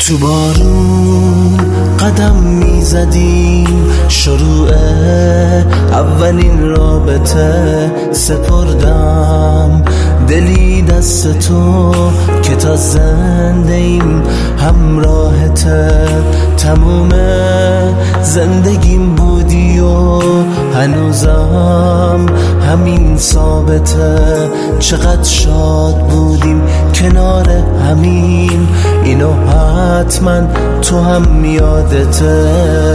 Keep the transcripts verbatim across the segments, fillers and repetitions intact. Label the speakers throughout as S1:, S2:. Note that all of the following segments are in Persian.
S1: تو بارون قدم میزدیم، شروع اولین رابطه سپردم دلی دست تو که تا زنده ایم همراهته. تموم زندگیم بودی و هنوزم همین ثابته. چقدر شاد بودیم کنار همین، اینو حتما تو هم یادته.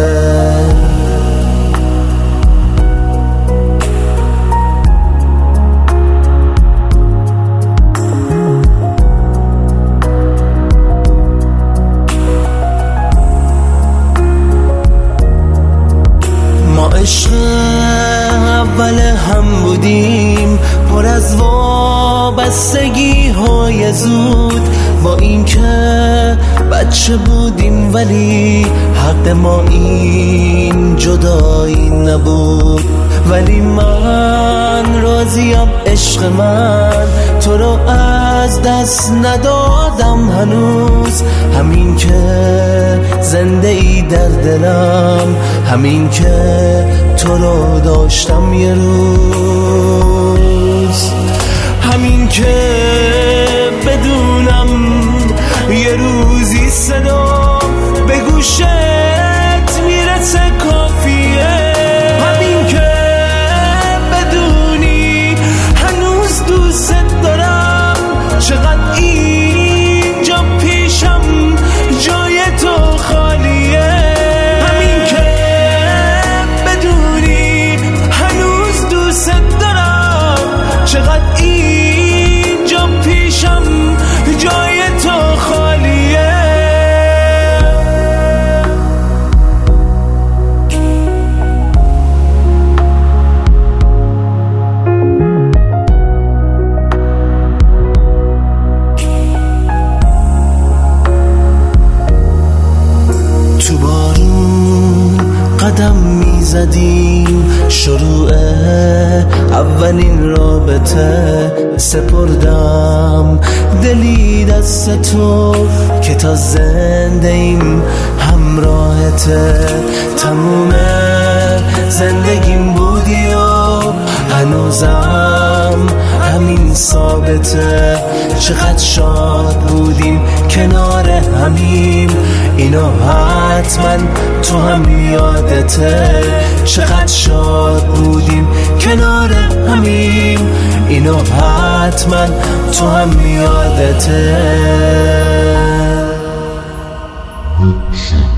S1: عشق اول هم بودیم، پر از وابستگی های زود. با این که بچه بودیم ولی حق ما این جدایی نبود. ولی من راضیم عشق من، تو رو از دست ندادم هنوز. همین که زنده ای در دلم، همین که تو رو داشتم یه روز. همین که بدونم یه روزی صدا به گوشت میرسه کافیه. همین که بدونی هنوز دوست دارم، چقدر اینجا پیشم جای تو خالیه. همین که بدونی هنوز دوست دارم، چقدر اینجا پیشم جای تو خالیه. تو بارون قدم میزدیم، شروع اولین رابطه سپردم دلی دست تو که تا زنده ایم همراهته. تموم زندگیم بودی و هنوزم همین ثابته. چقدر شاد بودیم کنار همیم، اینو حتما تو هم یادته. چقدر شاد بودیم کنار همیم، اینو حتما تو هم یادته.